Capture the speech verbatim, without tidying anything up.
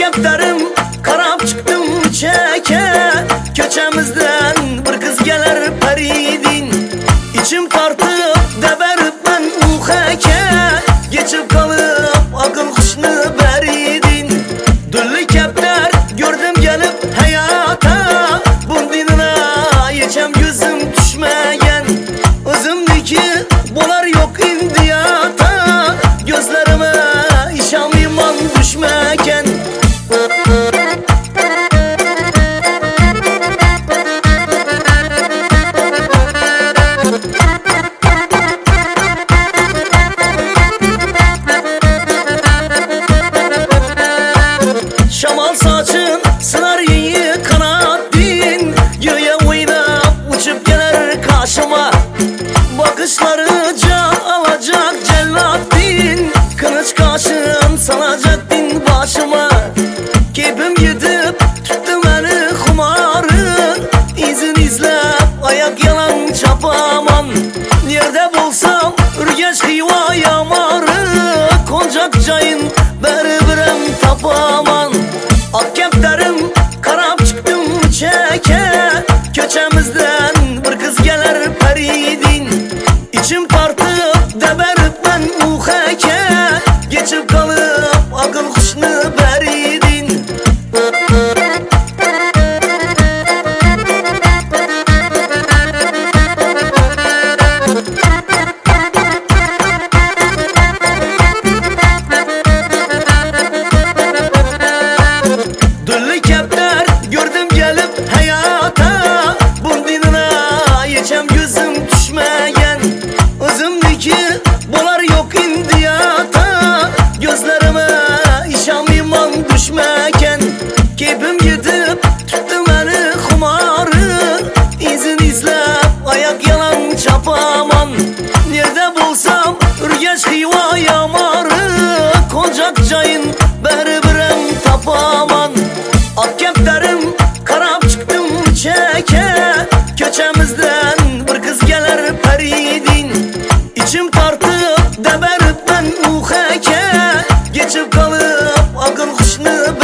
Akeplerim karab çıktım çeke. Köçemizden bir kız gelir peridin. İçim tartıp deberip ben muheke. Geçip kalıp akıl kuşunu beridin. Düllü kepler gördüm gelip hayata. Bundinine geçem gözüm düşmeyen. Özümdeki bolar yok indiyata. Gözlerime işam iman düşmeken. Şamal saçın sınar yiyi kanat din. Göğe oynap uçup gelir karşıma. Bakışları can alacak cellat din. Kılıç kaşın salacak din başıma. Keyfim gidip tuttu beni kumarı. İzin izlep ayak yalan çapamam. Nerede bulsam ürgeç kıyva yamarı. Koncak cayın beri birem tapaman. Akeplerim karab çıktım çeke. Köçemizden bir kız gelir peridin. İçim tartıp deberip ben muheke. Geçip kalıp akıl kuşunu beridin. Düllü kepler gördüm gelip hayata. Bundinine geçem gözüm düşmeyen. Özümdeki bolar yok indiyata. Gözlerime işam iman düşmeken. Keyfim gidip tuttu beni kumarı. İzin izlep ayak yalan çapamam. Nerede bulsam ürgeç kıyva yamarı. Koncak cayın beri birem tapaman. Akeplerim karab çıktım çeke. Köçemizden bir kız gelir peridin. İçim tartıp deberip ben muheke. Geçip kalıp akıl kuşunu